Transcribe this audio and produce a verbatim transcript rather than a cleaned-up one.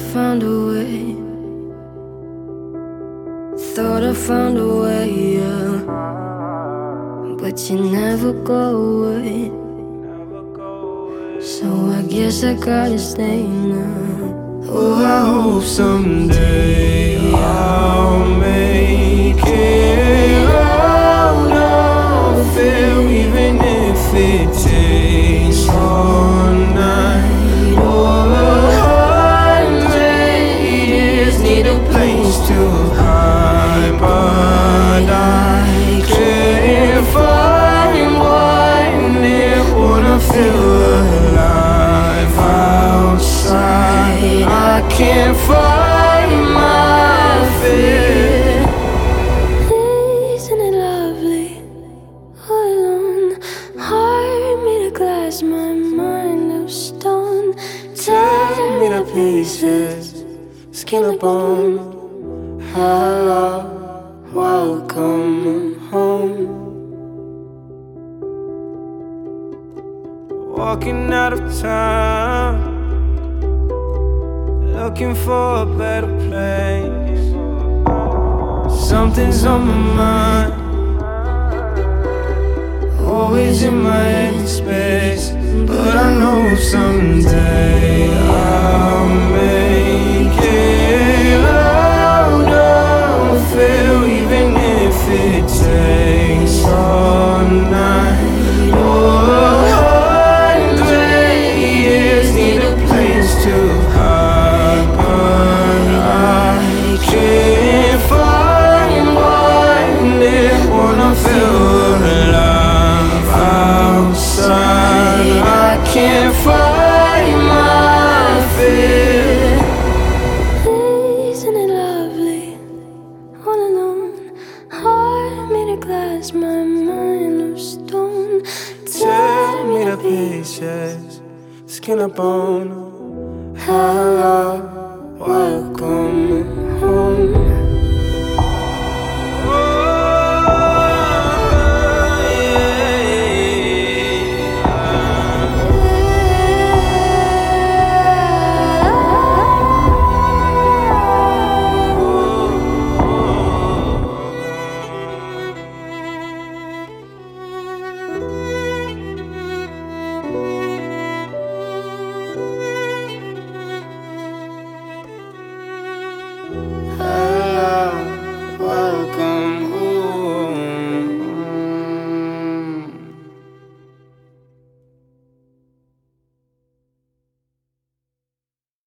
found a way. Thought I found a way, yeah. But you never go away. So I guess I gotta stay now. Oh, I hope someday I'll make it out of there, even if it takes all night or a hundred years. Need a place to hide, but I can't find one there. Wanna feel alive outside. I can't find my fear. Isn't it lovely? All alone, heart made of glass, my mind of stone. Tear me to pieces, skin and bone. Hello, welcome home. Walking out of town, looking for a better place. Something's on my mind, always in my head space. But I know someday I'll make it out of here, even if it takes all night or a hundred years. Need a place to hide, but I can't find one there. Wanna feel alive outside. I can't find my fear. Isn't it lovely? All alone, heart made of glass, my mind of stone. Tear me to pieces, skin and bone. Hello, welcome home.